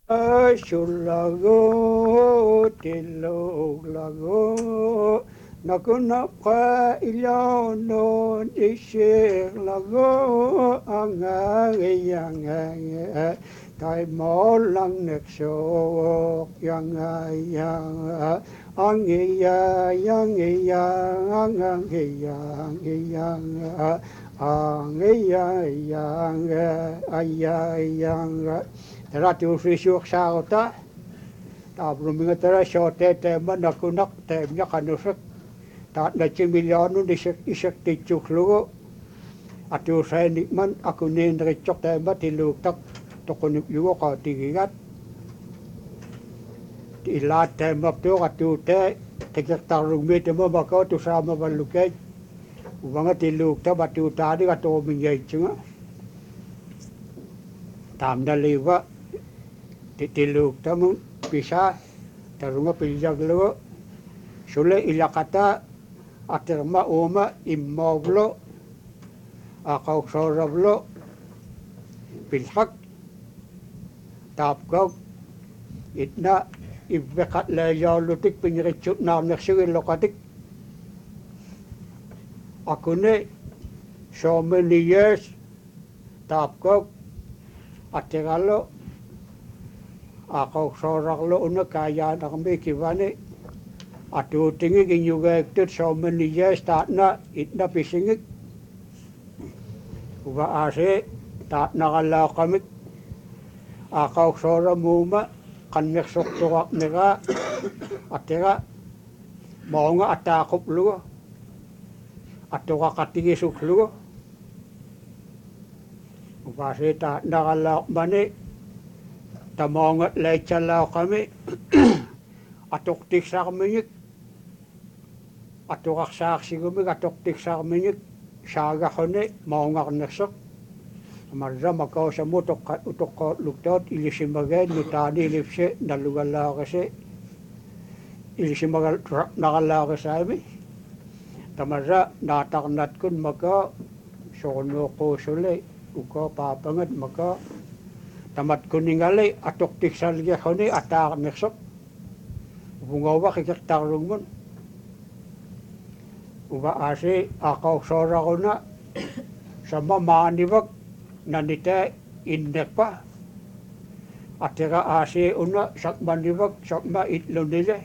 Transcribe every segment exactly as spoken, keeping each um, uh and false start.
Shulago tilog lago nakunapa ilyono ishig lago angayang tay mo lang neksok yang yang angiya yang yang angiyang yang angiya yang ayang Tara tu sisuk sa ta ta bruminga tara shote te manakunak te nya kanusak ta na chimiliano ni sek isek ti chuklugo atu sai ni man aku ne ndre chok te ma ti luk tak to ko ni yugo ka ti gigat ti la te ma to atu te te ka ta rumi te ma ba ka tu sa ma ba luke ubanga ti luk ta ba tu ta di ka to mi ye chunga tam da lewa titiluk tamu bisa tarunga piljaglo sule ilakata aterma oma immoblo akau sorablo pilhak tapgog itna ibbekat leyalutik pinirichut nam neksugil lokatik akune so many years tapgog ateralo ako soraklo una kaya na kami kivane atu tingi ginyuga ektet so many years ta na itna pisingik uga ase ta na kala kami ako sora muma kan meksok tuwak nega atera maunga atakop lugo atuka katigi suk lugo uga ase ta na kala mane tamongat lechala kami atok tik sa kami atok aksak sigumi atok tik sa kami saga kone maungak nasok marza makau samu utok utok luktot ilisimagen nutani ilipse nalugala kasi ilisimagal nakala kasami tamarza nataknat kun maka sono ko sule uko papangat maka tamat kuningali atok tiksal ge khoni atak meksok bungawa kikak tarungun uba ase akaw sora kona sama maniwak nanite indek pa atera ase una sak maniwak sakma itlo nile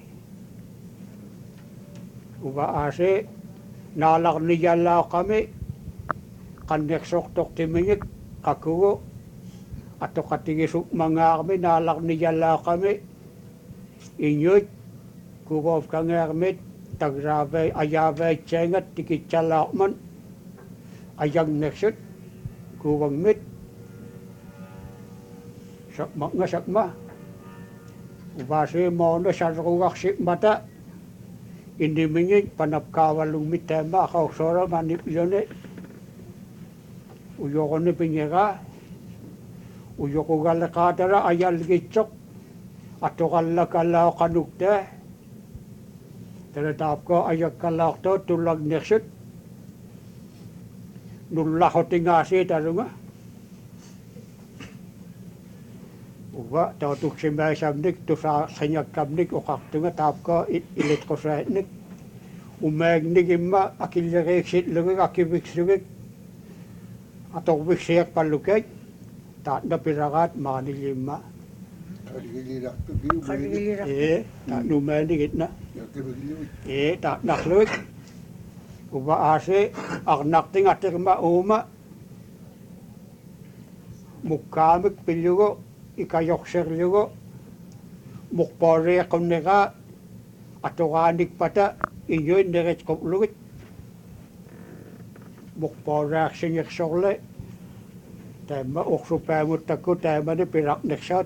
uba ase nalak niyala kami kan meksok tok timinik kakugo ato katigi suk mga kami nalak ni jala kami inyut kukof kangermit tagrabe ayabe cengat tiki calak man ayang neksut kuwang mit sakma nga sakma ubase mo no sarugak sik mata indi mingin panapkawalung mitema akaw sora manip yone uyoko ni pinyega uyoko gala kadara ayal gitsok ato gala kala kanukte teretap ko ayak kalak to tulag neksut nulah hotingasi tarunga uba tautuk simbay samnik tu sa sanyak kamnik ukak tunga tap ko ilit ko sa etnik umeg nigimma akilirek sit lugig akibik sugig atok biksiyak palukay tak na pirakat manilima eh tak numenik na eh tak nakluik uba ase aknak ting atirma uma mukamik pilugo ikayok serlugo mukpore konega atoganik pata inyoy neret koplugit mukpore sinyek sorle tema oksupemut taku tema ni pirak neksat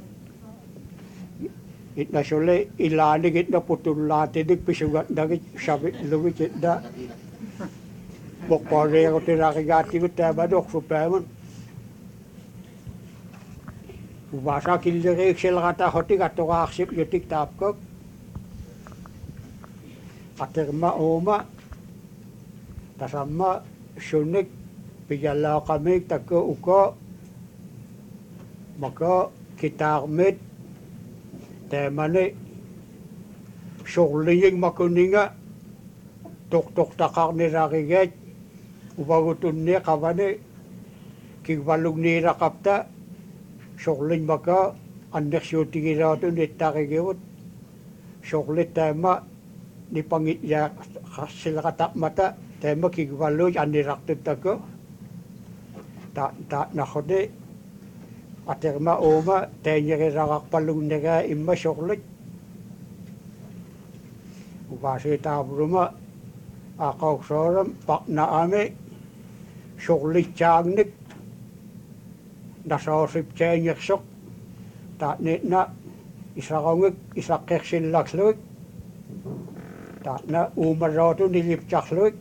itna sole ilanig itna putullati dik pisugat dagit sabit lugit itna mukpore ko tirakigati ko tema ni oksupemut ubasa kilirek sila kata hotik ato aksip yutik tapkok aterma oma tasama sunik pijala kami taku uko maka kitarmit Teemani sorliying makuninga tok-tok takarnirakiget ubagutunni kavani kigvalugniira kapta sorling maka annersuutigiraatun ittaqigivut sorlit teema nipangitya silaqataqmata teema kigvalluj anniraqtuttaku ta ta nakhode aterma oma teeñeriraqarpallugnega imma sorlit uvasi taavruma aqauqsooram paqnaami sorlitsaagnik nasoosip teeñersoq taatniitna isaqongik isaqqersillaksluik taatna uumarrootun iliptarluik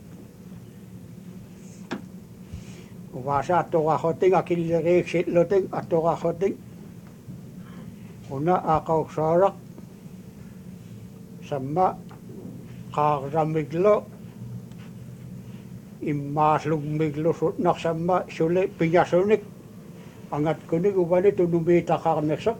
uvasa attoqarroting akilleriiksitluting attoqarroting una aqauqsooraq samma qaarramiklu immaaslugmiklu sutnarsamma suli piñasunik angatkunik uvani tunumiitaqarnersoq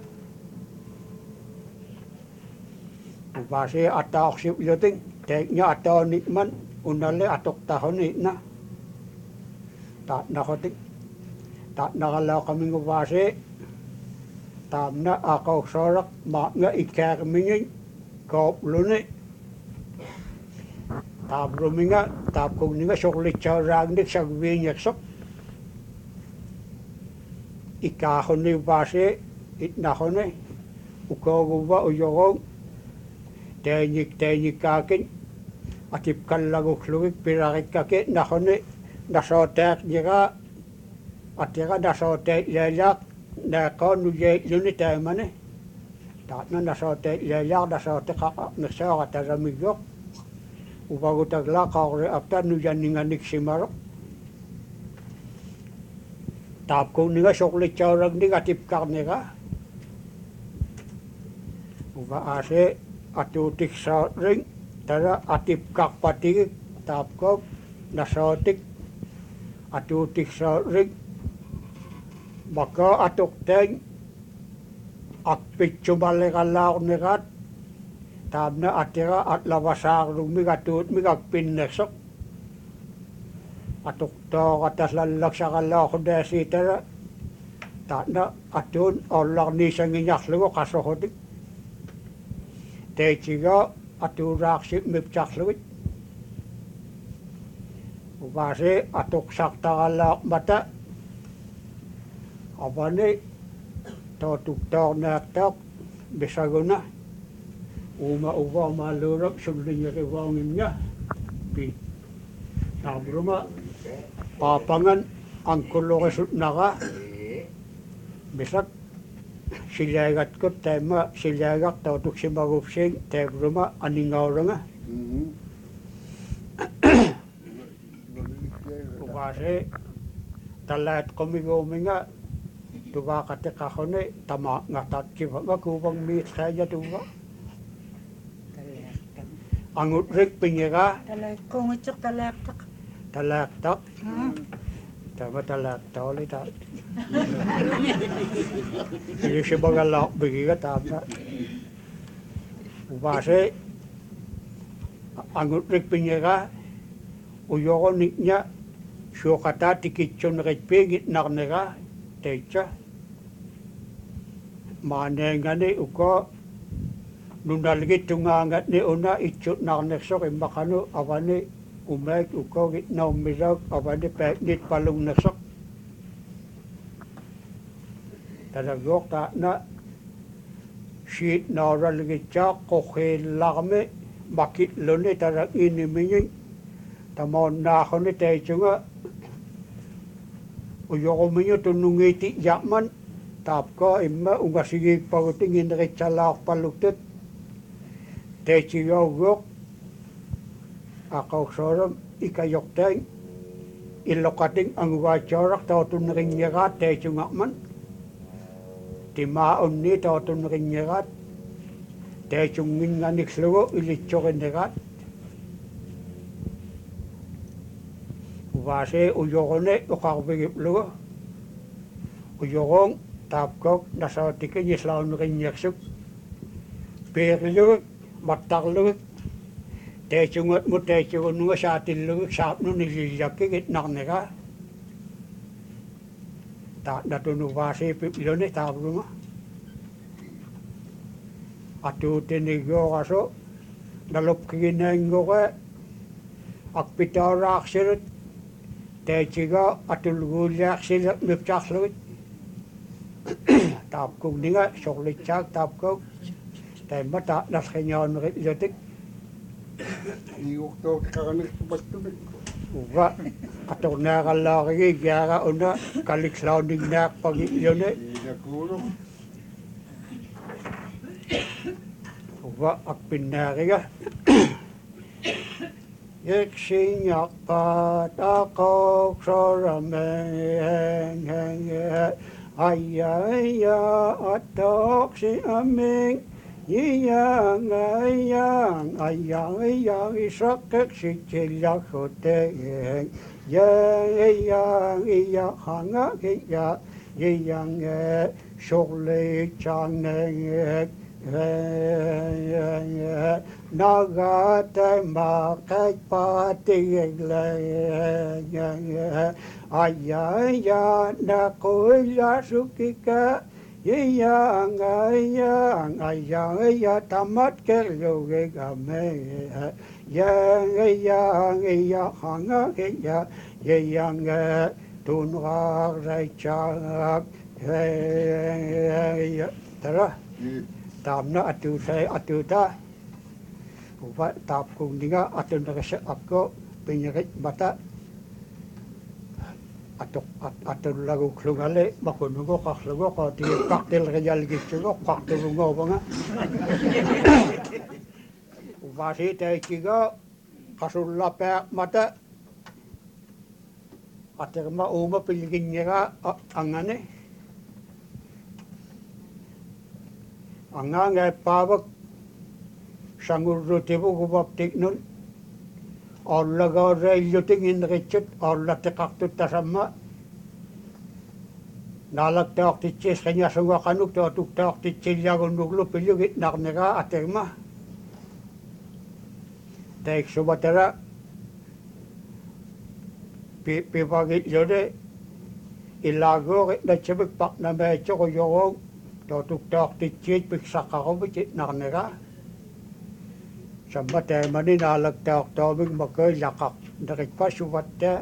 uvasi ataorsiuting teekña ataanikman unalle atoqtaruniitna taatnaqotik taatnaqalaaqaming uvasi taamna aqauqsooraq maaqnga ikkaarimingin koopluni taavruminga taapkugninga sorlitsauraagnik sagviiñersoq ikkaahunni uvasi itnaquni ukooguva uyoroong teeñik teeñikkaakin atipkallaguklugik pirarikkaki naquni nasooteaqniga atira nasooteellaaq naaqoon nuyeilluni taamani taatna nasooteellaaq nasooteqaqarnersoorataramiggoq uvagutaglaa qauri apta nuyanninganiksimaro taapkugninga sorlitsauragnik atipkarniga uva aase atuutiksaring tara atipkarpatigik taapkok nasootik atuutiksaring maka atuqteeng akpitsumalleqallaaqneraat taamna atira atlavasaarlugmik atuutmik akpinnersoq atuqtooqataslallaksaqallaaqundaasiitara taatna atuun ollarniisangiñarlugu qasoqutik teitiga atuuraaqsip miptarlugit uvasi atuqsartaqallaaqmata avani tootuktoornaaqtaaq misaguna uma uvamaaluuraq sulliñerivaunginga pi taavruma paapangan ankullurisutnaqa misak silaagatkut taima silaagaq tootuksimagupsiing taavruma aningauranga uvasi talaat qomiguuminga tuvaaqatiqarruni tamaaqngartaatkivaga kuuvangmiitsaaya tuva angutrik pingira Talaakkungutsuk talaaqtaq. talaaqtaq tama talaaqtaoli ta ilisimagallarpigiga taama uvasi angutrik pingira uyorunikña suuqataa tikitsuneritpiing itnarnera teitsa maaneengani uko nunalgittungaangatni una itsutnarnersoq immaqanu avani umaak ukogit naummisauk avani paaknit palungnersoq talaguoq taana siit nauralgitsaaq qoqiillarmi makitluni tala inimingin tamoonnaaxuni teitsunga uyorumiñu tunnungiiti ya'man taapko imma ungasigiikpaguting ineritsalaarpalluktut teitsigauguoq aqauqsooram ikayortaing illoqating anguvaatsooraq tootunneriññeraat teitsungaqman timaa unni tootunneriññeraat teitsunginganiklugu ilitsorineraat uvasi uyorune uqarvigiplugu uyorong taapkok nasootikin islauneriññersuk peerluguk mattarluguk teesungut mut teesugunnuga saatilluguk saapnu nillillakkigit narnega ta natunu vaasi piplone taavruma atuutinigoraso nalupkiginnaingoge akpitaaraarsilut teetiga atulguuliarsilak miptarlugit taapkugninga sorlitsaak taapkug taimma ta nasqingaannerit ilutik iuqtuuqqaranirtupattumik uga qatornaaqallaarigi giara una kalikslauningnaarpagi ilune iinakuulu uga akpinnaariga Yeksinjakpaat aqoqsorameng Ayya ayya atoksi aming Yiyang ayang ayya ayya isakek sitilakoteng Yang ayang iya hanga iya Yiyang sokli chaneng Nagatay makay patigay Ayaya nakuya sukika Iyang ayang ayang iya tamat kerluge game Yang ayang iya hanga iya Iyang tunrak raychak Tara tamna atu saya atu ta upa tapkung ninga atu nakasa ako pinyarit bata atok atu lagu klungale makunugo kaklugo ko ti kaktel rejal gitsugo kaktelungo banga upa si taikiga kasulla pe mata aterma uma pilginyega angane Anga ngay pawak sangurrutibu gubaptik nun Allaga rayluting inrichut allati qaktut tasamma Nalak taaqtitsis qinyasunga qanuk taatuk taaqtitsillagunnuglu pilyugit narnega aterma Taik subatara Pipagit yode Ilagor natchibik paknamecho yorong Taatuk taaqtitsit piksaqarumit narnega Samma taimani naalak taaqtaamik makai laqaq narikpa suvatta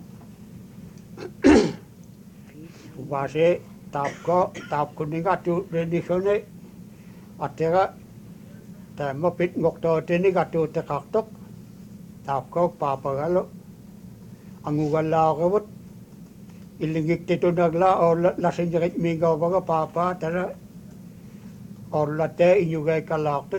Uvase taapko taapkuninga tu renisone atera taimma pit ngoktootiniga tuuteqartoq taapko paapagalo angugallaarugut ilingiktitunagla olla lasinjirit mingaavaga paapaa tara Orlate inyugay kalaktut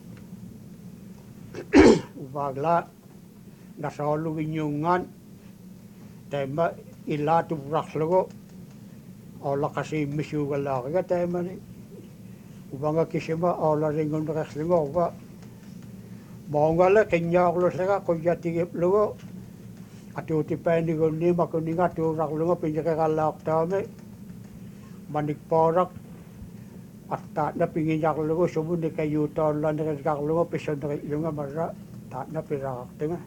Uvagla Nasalug inyungan Tema ila tubraklogo Orla kasi misyugalakaga tema ni Uvanga kisima orla ringon rekslingo Uva Maungala kenyaklo sega kuyatigip logo Atuti pendigon ni makuninga turaklogo pinjakakalaktaame Manik porak At na pinginyaklungo sumun ni kayo taon lang nagkaklungo pison na kayo marra ta na pirakakta nga.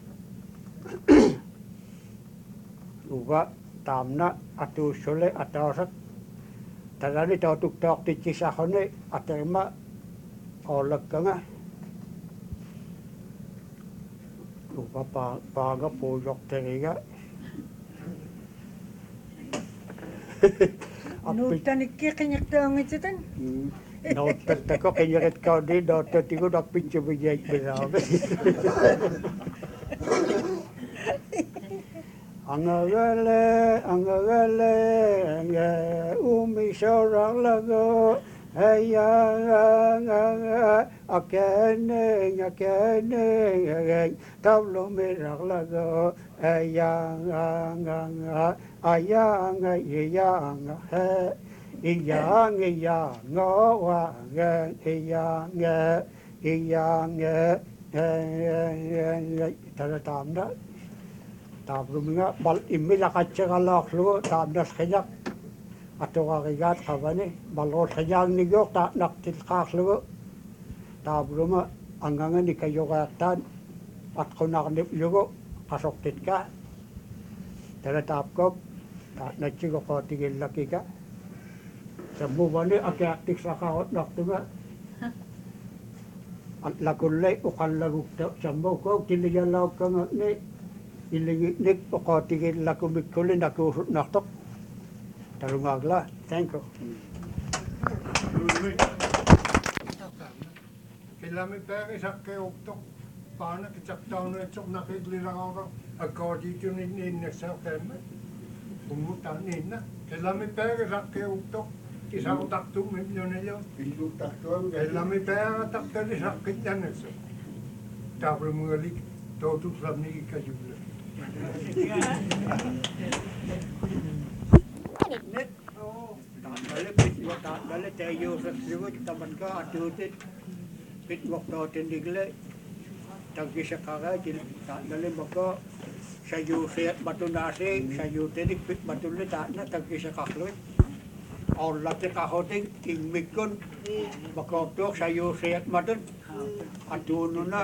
Uga tamna atu sule atasak tarani tautuk taok ticisahone aterma olak ka nga. Uga paga pojok teriga. Nutan iki kenyak dong itu kan. Notat tako kenyarit kau di notat tigo dak pinche bijay berabe. Angagale angagale anga umi sorang lago aya akene akene tablo merah lago aya ayang ayang he iyang iyang wang iyang iyang tada tamda tabrumga bal imila kacchagalak lu tamda skenyak atau kagigat kabane balor skenyang nigo tak nak tilkak lu taabruma angangani kayogaatan at kunarnip yugo kasoktit ka tala taapkop ta nachigo ko tigillaki ka samubani akiaktik sa kahot naktunga at lakullay ukallagukta sambo ko tinigalaw ka nga ni ilingik o ko tigillakumik kuli nakusut naktok talungagla thank you. Kailangan tayo isa kayo uktok. Paano kitsak-taw na ito nakiglirang ako. According to nina sa kema. Pumutan nina. Kailangan tayo isa kayo uktok. Isa ko taktung milyon na yun. Kailangan tayo taktan isa kityan na ito. Tapos mga lik. Toto sa mga ikajula. Dali pit wata dali tayo sa siwit taman ka atutit pit wakto tindigle tagi sa kaga jil dali maka sa yuset batu nasi sa yutedik pit batu le ta na tagi sa kakloy all lati kahoting timikon maka tok sa yuset matun atuno na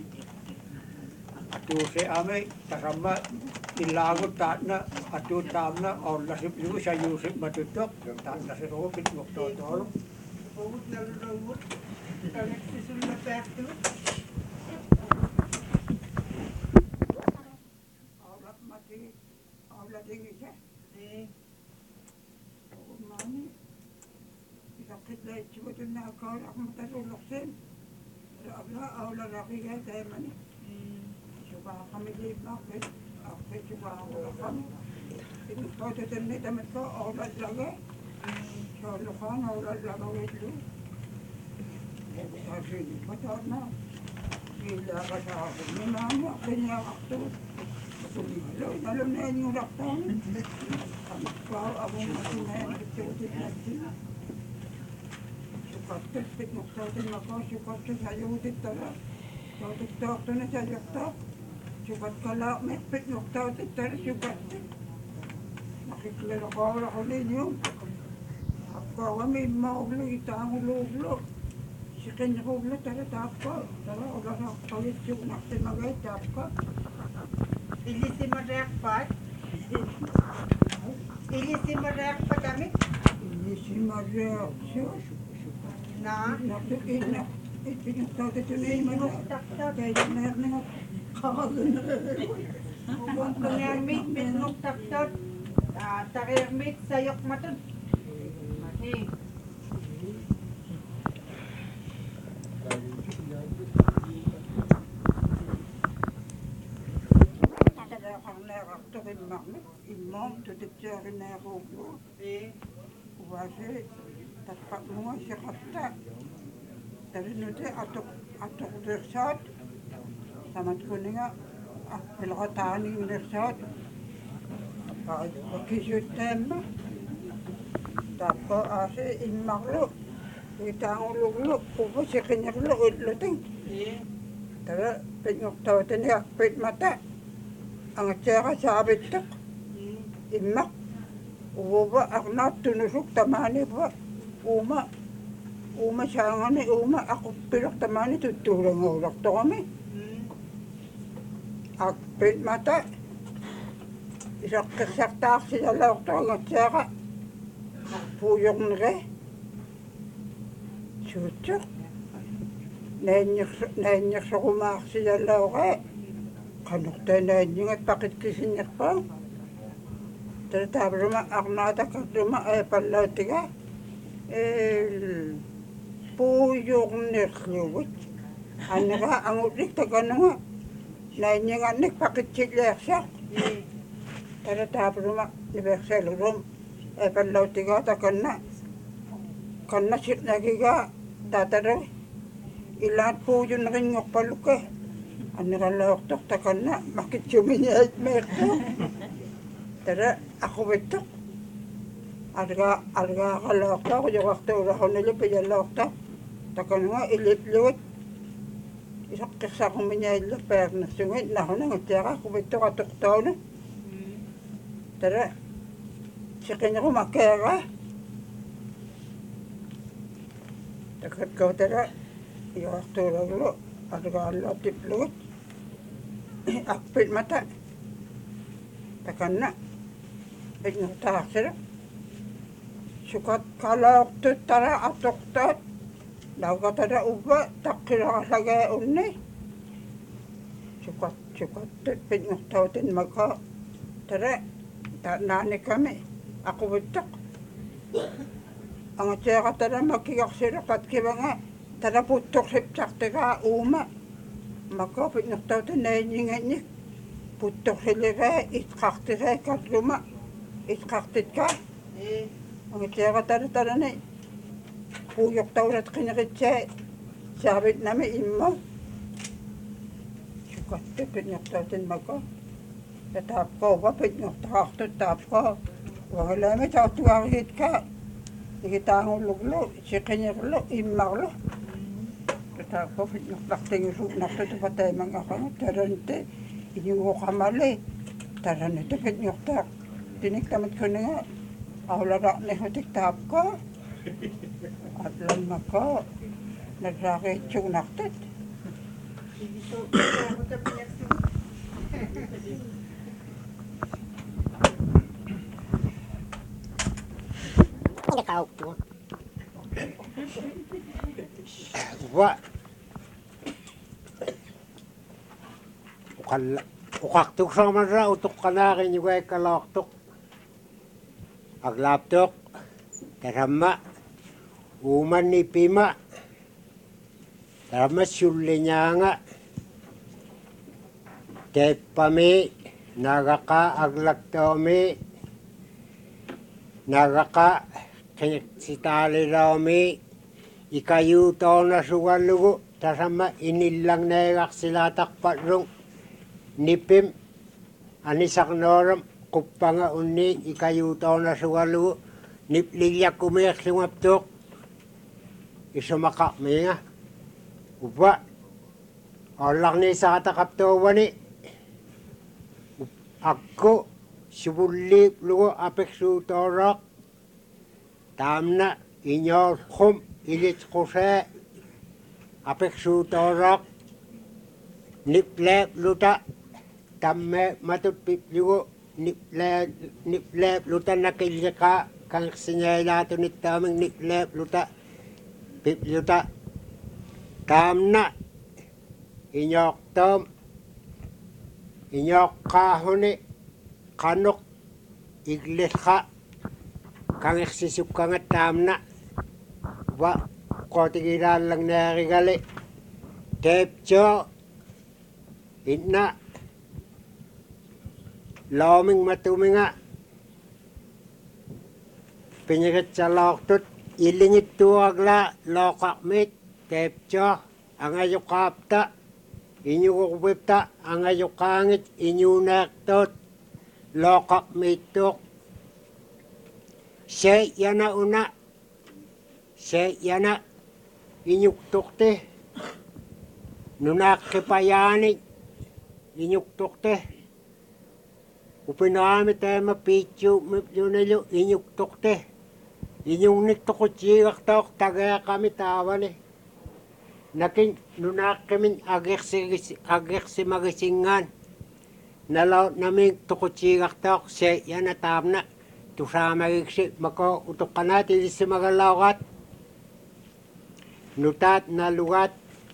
atu se ame takama ilagot ta na atu tam na or lasip yu sa yusip matutok ta na se ro pit mok to to Bawut na lulawot. Talit sisul na pekto. Aulat mati, aulat ini sah. Eh. Mani, sakit lah cuma tu nak kau nak mata tolak sen. Abla aulat lagi ya saya mani. Coba kami di market, aku coba aulat kami. Ini kau tu tadi tamat kau aulat lagi. Kalau kau aulat lagi itu, asyik betul nak. Bila kata aku ni mana kena waktu. Sulit, kalau ni ni urak tahu. Kau abu masih main betul-betul nanti. Suka terpik nukta tu maka suka tu saya udah tahu. Kau tu tahu tu ni saya tahu. Suka kalau mepik nukta tu tahu suka tu. Nakikilala ko ako ninyo. Ako kami maulo itang ulo-ulo. Si kanya ko ulo tara tapko. Tara ulo na kalit yung naktimagay tapko. Ili si Marek pat. Ili si Marek pa kami. Ini si Maria siya. Na. Nakikin na. Ipinagtawag ito na yung mga. Tak-tak. Kaya na nga. Kakagan na. Kung pangyarmit, minuk tak-tak. Takirmit, sayok matun. Mani. Aktor imam, imam tu dicari neruk. Eh. Wajib tak semua sekata. Dari nanti atuk atuk dersat sama kuninga pelotani dersat. Kalau kisut tema, tapi asal imam kita uluk-uluk, kubu sekian uluk luting. Eh. Tapi penyok tahu tanya pet mata. Ang tsaka sabi ito, imak, uwa akna tunusok tamani ba, uma, uma siya nga ni uma, ako pilok tamani tutulong ng ulak to kami. Akpit mata, isak kisaktak sila lawak to ang tsaka, puyok nre, sutsok, nanyak sa kumak sila lawak eh. Kanukta na yun at pakit kisinyak pa. Tatapos naman ako natakak naman ay palaw tiga. Eh, puyong nirkliwit. Ano ka, ang ulik taga na nga. Na yun nga nagpakit silyak siya. Tatapos naman, nibeksel rum. Ay palaw tiga, takan na. Kan na sit nagiga, tataro. Ilan puyong na rin ngok paluk eh. Ano ka laok tok takan na, makit suminyait merto. Tara, ako betok. Arga, arga ka laok tok, yung waktu ura ko nilip, yung laok tok. Takan nga, ilip-liwit. Isak kisa kong minyait la, per na sungit, na ako na nga tiyaka, ako betok atok tao na. Tara, sa kanya ko makera. Takat ko, tara, Yortuuraglu argaalluatiplugut akpit mata takanna ignortaarsira sukat kalaoqtut tara atoqtaat laugatara ubba taqqiraqallage unni sukat sukat ignortautin maka tara taanaani kami aquvittak angatseeqatara makiqarsiraqat kivanga tara puttoqsiptartigaa uuma maka ignortautin nainingannit puttoqsiligaa itqartiraa kalluma itqartitkaa angatseeqatara tarani puuyortaulat qiniqitsaa saavitnami imma sukattut ignortautin maka taapqauva ignortaartut taapqaa wagalaami taartugaariitkaa igitaangulluglu siqiniqlu immarlu taapqaa ignortartingusuunartutu pataimangaaqanga taranite iñuuqamali taranite ignortaaq tiniktamat kuninga aularaarnihutik taapqaa atlammaka narraaqiitsuunartut wa ukalla uqaqtuk samanra utuk qanaaqin yugaikalaaqtuq aglaaptuq taramma uumanni pima taramma sulliñaanga teppami nagaqa aglaktaumi nagaqa sitaaliraumi ikayuutoona sugallugu tasamma inillang neegaqsilaataqparrung nipim anisaqnooram quppanga unni ikayuutoona sugallugu niplilyakkumiiqsungaptuuq isumaqaqmiinga uppa ollaqniisaataqaptuuvani akku sivulliiplugu apiksuutooraq taamna inyoorqum ilitqusee apiksuutooraq nipleepluta tamme matut piplugu nipleepluta nakilliqaa kanqsiñeelaatunittamik nipleepluta pipluta taamna inyoortoom inyoqqaahuni qanuq iglilqa kangiqsisukkanga taamna wa qotigilaallangnaagigali teepchoo inna looming matuminga piñigitsaloortut ilingittuagla looqaqmit teepchoo angayuqaapta iñugurvipta angayuqaangit iñuuneertuut looqaqmiittuuq se yana una se yana iñuktuqti nunaaqipayaani iñuktuqti upinaami teema piitsu mipyunilu iñuktuqti iñungniktuqutsiigartooq tageeqami taavani nakin nunaaqqimin agersimagisingaan nalo naming tuqutsiigartooq se yana taamna tusaamagiksi mako utuqqanaat ilissimagallaugaat nutaat nalugaat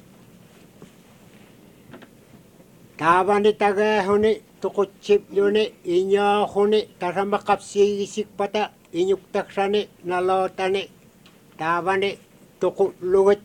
taavani tageehuni tuqutsipyuni iñooxuni tasamaqapsiigisikpata iñuktaksani nalootani taavani tuqullugit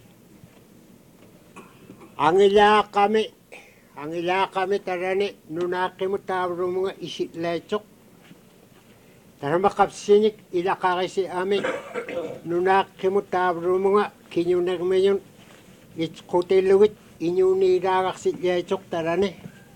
angilaaqami angilaaqami tarani nunaaqimu taavrumuga isitleetsuq tasamaqapsinik ilaqarisi ami nunaaqimu taavrumuga kiñunermiyun itqutillugit iñuuniilaagarsileetsuq tarani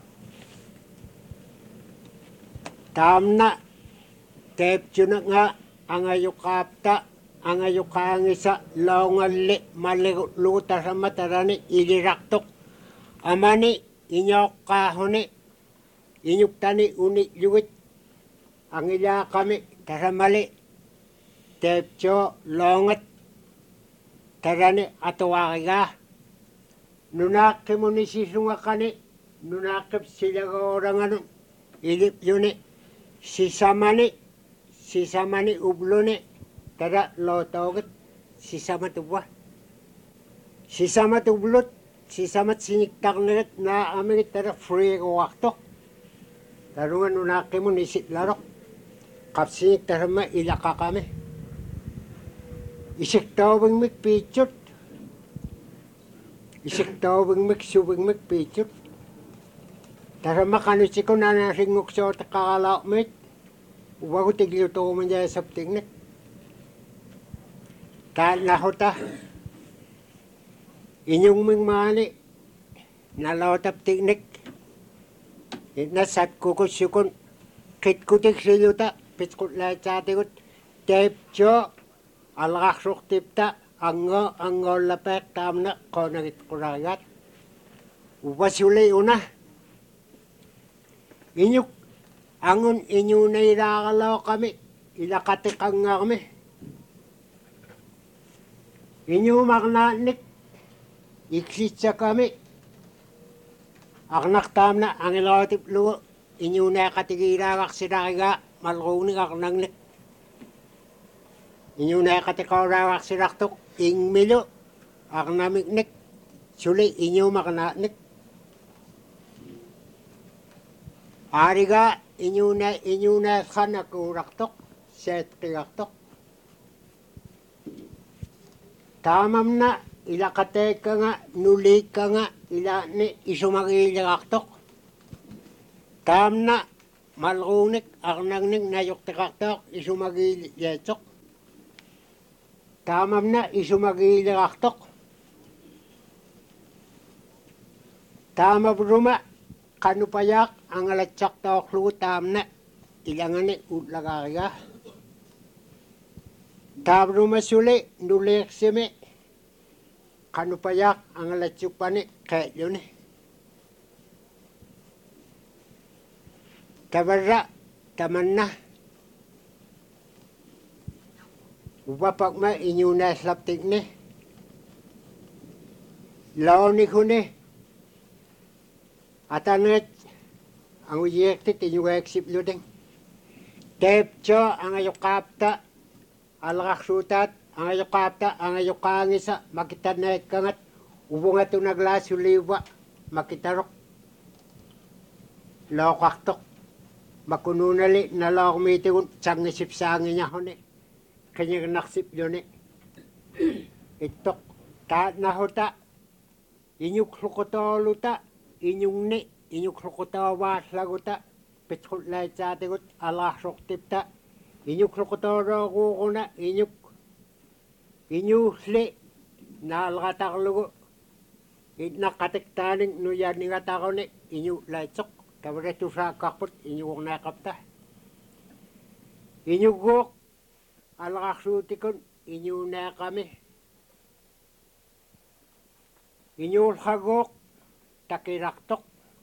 taamna teepchunanga angayuqaapta angayuqaangisa loongalli malligullugu tasamma tarani iliraqtuq amani iñooqqaahuni iñuktani uni'lugit angilaaqami tasamali teepchoo loongat tarani atuaarigaa nunakki muni sisungakani, nunakip silaga orang anu, ilip yuni, sisamani, sisamani ubluni, tada lo tawagit, sisamat ubwa. Sisamat ublut, sisamat siniktak nirit na amigit tada free ko wakto. Tarungan nunakki muni sitlarok, kapsinik tarama ilaka kami. Isik tawag mik pichut, isik tawag mik subig mik pichut. Tarama kanusi ko na nasingok sa otak kakalaok mit. Uwa ko tigluto ko man dyan sa tingnik. Kahit na ko ta, inyong ming mani, nalawatap tingnik. Nasat ko ko sukon, kit ko tik siluta, pitkot lahat sa atikot, tape cho, alakasok tipta, ango, ango lapek tamna, konagit kuragat. Uwa suli una. Inyuk, angon inyo na irakalaw kami, ilakatikang nga kami. Inyo maknanik, iksitsa kami. Aknak tam na, ang ilawatip lugo, inyo na katigiragak sinakiga, malkunik ak nangnik. Inyo na katikawragak sinaktok, ing milo, ak namiknik, suli inyo maknanik. Ariga inyo na inyo na kanak uraktok, set kiyaktok. Tamam na ilakate ka nga, nulik ka nga, ila ni isumagilaktok. Tam na malkunik, aknangnik nayok tikaktok, isumagilaktok. Tamam na isumagilaktok. Tama bruma, kanupayak ang alatsak tawak lutam na ilangan ni utlagaga. Tabro masuli nulek simi kanupayak ang alatsuk pani kaya yun eh. Tabarra taman na. Upapak ma inyo na slaptik ni. Lao ni ko ni. Atanit ang uyektit inyo eksip ludeng. Tepcho ang ayokapta alaksutat ang ayokapta ang ayokangisa makitanet kangat ubunga to naglas uliwa makitarok lokaktok makununali nalok mitigun sangisip sangi niya hone kanya naksip yun eh itok ta nahuta inyuk lukotoluta inyong ni, inyong krokotawas laguta, pitkot lai tsatikot, alah sok tipta, inyong krokotoro kukuna, inyong, inyong li, nalakataklugo, itnakatiktaning nuyan ningatako ni, inyong lai tsok, tabaretu sa kakpot, inyong nakapta. Inyong gok, alakaksutikon, inyong nakami. Inyong kagok, takiraktok.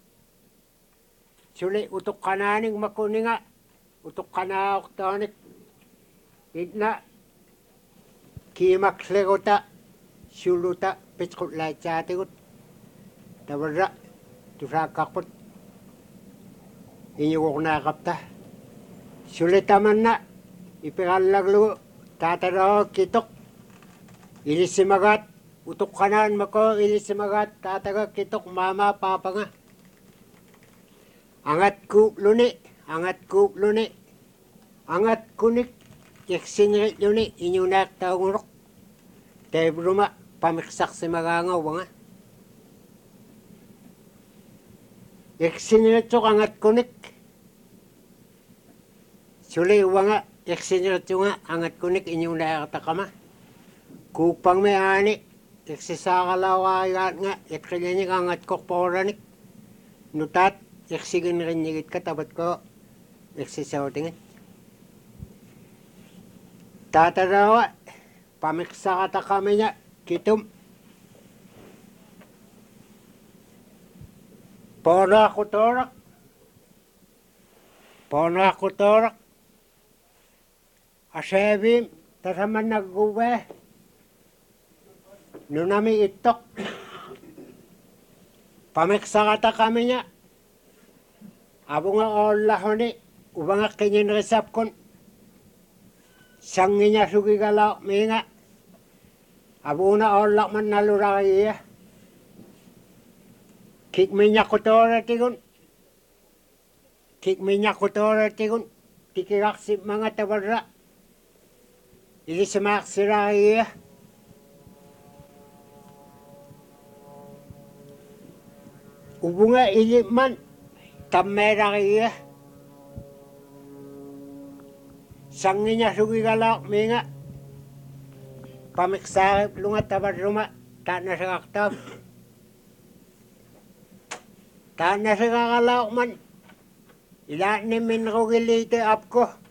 Suli utok kananing makuninga. Utok kanaok tanik. Itna. Kimakslegota. Suluta. Pitskot lai tsatikot. Tabarra. Tusakakpot. Inyukok nakapta. Suli taman na. Ipikallaglugo. Tataraw kitok. Ilisimagat. Utok kanan mako ilisimagat tataga kitok mama papa nga. Angat ku luni, angat ku luni. Angat kunik yaksinrit luni inyunak taungurok. Tebruma pamiksak si magangaw nga. Yaksinrit sok angat kunik. Suli wanga yaksinrit nga angat kunik inyunak takama. Kupang may ani. Iksisakalawayan nga, iksilyanik angat ko poranik. Nutat, iksigin rin nigit ka, tabat ko, iksisautingin. Tatarawa, pamiksakata kami niya, kitum. Pona kutorak. Pona kutorak. Asebim, tasaman nagguwe. Nung nami itok, Pamiksakata kami niya. Abo nga olla honi, ubanga kinyin resap kon. Sangi niya sugi galak minga. Abo na olla man naluraya. Kik minyak kotora tigun. Kik minyak kotora tigun. Kikiraksip mga tabarra. Ili semaksiraya. Ubunga ili man. Tameraya. Sangi niya sugi galak minga. Pamiksakip lunga tabarruma. Tak na sa kaktab. Tak na sa kakalaok man. Ila ni min rugilite apko.